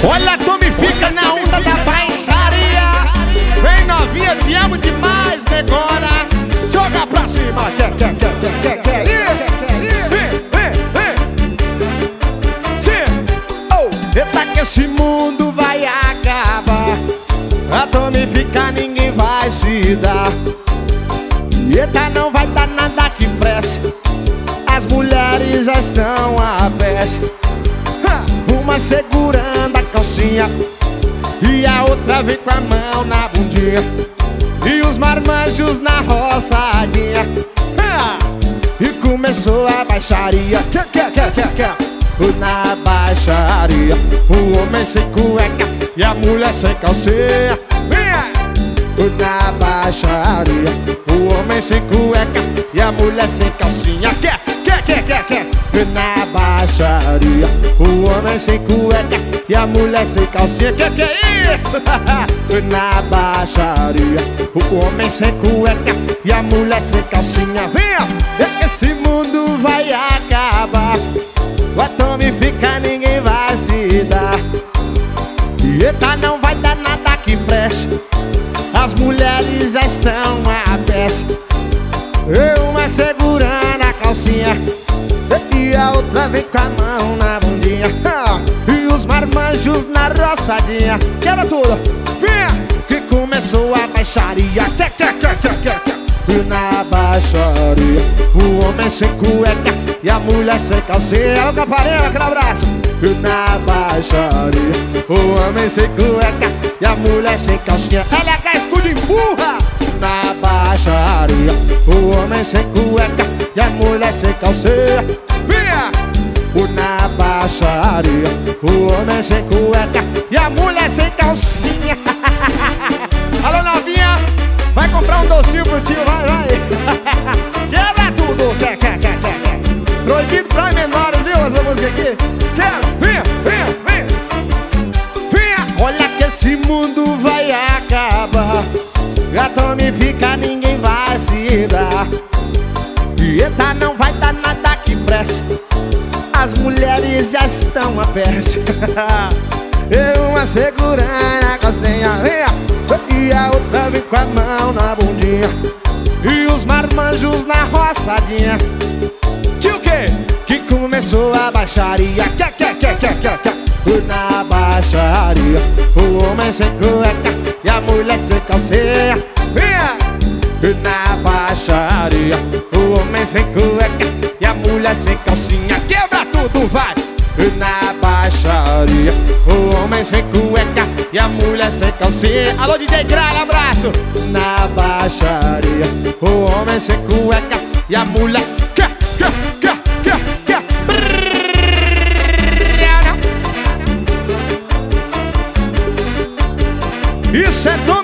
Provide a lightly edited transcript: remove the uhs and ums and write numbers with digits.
Olha, Tommy fica na onda da baixaria. Vem novinha, te amo demais, negora. Joga pra cima, quer. Eita que esse mundo vai acabar. A Tommy fica, ninguém vai se dar. Eita, não vai dar nada que preste. As mulheres já estão a peste. Uma segurando a calcinha e a outra vem com a mão na bundinha. E os marmanjos na roçadinha. E começou a baixaria. Na baixaria, o homem sem cueca e a mulher sem calcinha. Na baixaria, o homem sem cueca e a mulher sem calcinha. Quer. Na baixaria, o homem sem cueca e a mulher sem calcinha. Que é isso? Na baixaria, o homem sem cueca e a mulher sem calcinha. Venha, esse mundo vai acabar. A Tommy fica, ninguém vai se dar. Eita, não vai dar nada que preste. As mulheres já estão a peça. Uma segurando a calcinha e a outra vem com a mão na bundinha. E os marmanjos na roçadinha. Quebra tudo, vinha, que começou a baixaria. Na baixaria, o homem sem cueca e a mulher sem calcinha. Olha o caparela, aquele abraço. Na baixaria, o homem sem cueca e a mulher sem calcinha. LH Estúdio empurra. Na baixaria, o homem sem cueca e a mulher sem calcinha. Vinha! Na baixaria, o homem sem cueca e a mulher sem calcinha. Alô, novinha, vai comprar um docinho pro tio, vai. Quebra tudo, quer. Proibido pra menores, viu, essa música aqui? Venha. Olha que esse mundo vai acabar. A Tommy fica, ninguém vai se dar. Eita, não vai dar nada que preste. As mulheres já estão a peste. Uma segurando a calcinha e a outra vem com a mão na bundinha. E os marmanjos na roçadinha. Que o quê? Que começou a baixaria. Na baixaria, o homem sem cueca e a mulher sem calcinha. Na baixaria, o homem sem cueca e a mulher sem calcinha. Quebra tudo, vai! Na baixaria, o homem sem cueca e a mulher sem calcinha. Alô, DJ Gralha, abraço! Na baixaria, o homem sem cueca e a mulher... Isso é Tommy.